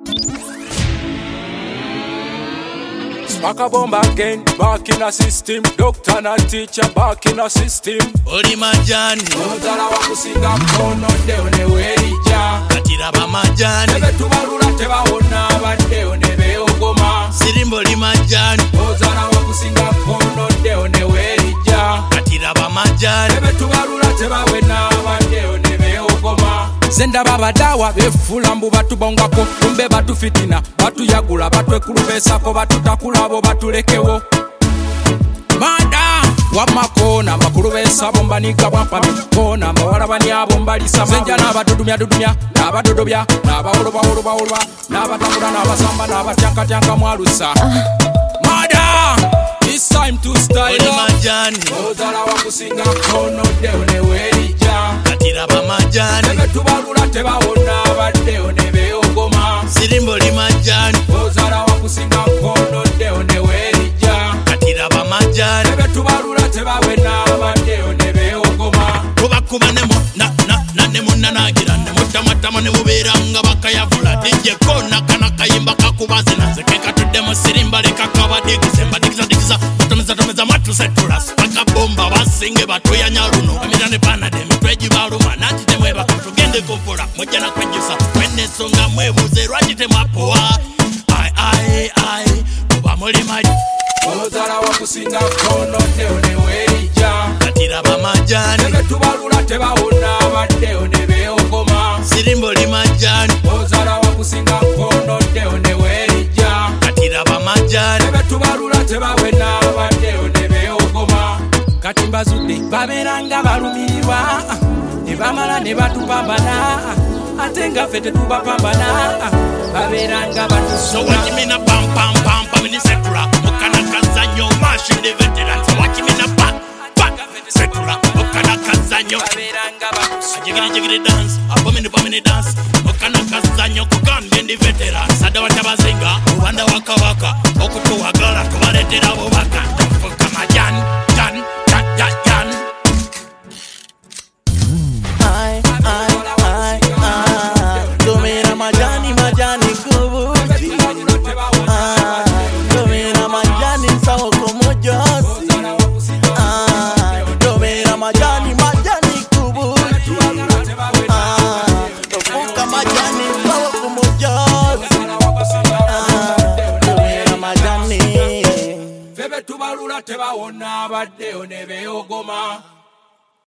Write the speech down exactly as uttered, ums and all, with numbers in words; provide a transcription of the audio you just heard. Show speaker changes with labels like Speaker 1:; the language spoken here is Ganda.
Speaker 1: Back a bomb again, back in a system. Doctor and teacher, back in a system.
Speaker 2: Oli majani
Speaker 1: Ozala wakusinga kono deo ne werija.
Speaker 2: Katira ba majani
Speaker 1: Nebe tubalula teba wona abadeo ne beogoma.
Speaker 2: Sirimbo oli majani
Speaker 1: Ozala wakusinga kono deo ne werija.
Speaker 2: Katira ba majani
Speaker 1: Nebe tubalula teba wena abadeo ne beogoma. Zenda baba dawa befula mbu batubongako kumbe batu fitina batu yagula batu ekulubesako batu takulabo batulekewo mada wamakona bakulubesa bombanika bwampami kona bawala banyabo mbalisa zenja n'abadudumya dudumya n'abadodobya n'abawoloba woloba woloba n'abatambula n'abasamba n'abatyanka tyanka mwalusa mada it's time to style
Speaker 2: Oli majani
Speaker 1: Ozala wakusinga kono deo ne werija
Speaker 2: Katira ba majani
Speaker 1: Nebe tubalula teba wona abadeo ne beogoma.
Speaker 2: Sirimbo oli majani
Speaker 1: Ozala wakusinga kono deo ne werija.
Speaker 2: Katira ba majani
Speaker 1: Nebe tubalula teba wena abadeo ne beogoma.
Speaker 2: Kuba kuba nemo na na na nemo nanagira nemo tamatama ne muberanga bakayavula dije kona kana kayimba kakubazina zekeka tudemo sirimba leka kabadigize mbadigiza digiza batomeza tomeza matu setura spaka bomba basinge batoya nyaruno amirane panade mitweji baluma nati temwe bakatugende kompora moja na kwenjusa kwende songa mwebuze rwajite mapoa ai ai ai kuba muli maji
Speaker 1: Ozala wakusinga kono deo ne werija.
Speaker 2: Katira ba majani
Speaker 1: Nebe tubalula teba wona abadeo ne beogoma.
Speaker 2: Sirimbo oli majani
Speaker 1: Ozala wakusinga kono deo ne werija.
Speaker 2: Katira ba majani
Speaker 1: Nebe tubalula teba wena abadeo ne beogoma. Kati mbazudde baberanga balumirirwa ne bamala ne batupambana ate nga ffe tetubapambana baberanga
Speaker 2: So what you mean a pam pam pam pam in the setura Mokana kazanyo mashing the veteran So what you mean a pam pam setura Mokana kazanyo Jigiri jigiri dance Apomini pomini dance Mokana kazanyo kukambi in the veteran Sada watabazinga Uwanda waka waka Okutu wagala Tuwaletera wabaka Fuka majan Jan Jan Jan Jan
Speaker 3: Ay, ay, ay, ay Domina majani majani kubuji Ay, domina majani sawa kumojosi Ay, domina majani majani kubuji Ay, tofuka majani sawa kumojosi Ay, domina majani
Speaker 1: Febe tubalula teba wona abadeo ne beogoma.